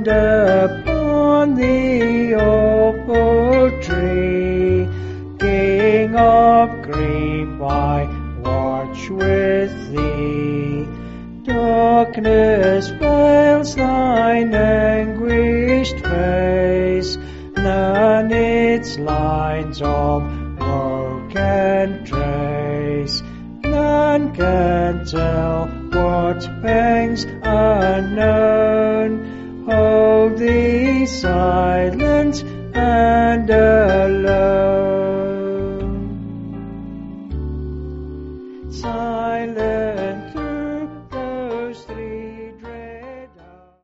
and upon the awful tree. King of grief, I watch with thee. Darkness veils thine anguished face, none its lines of woe can trace. None can tell what pangs unknown hold thee silent and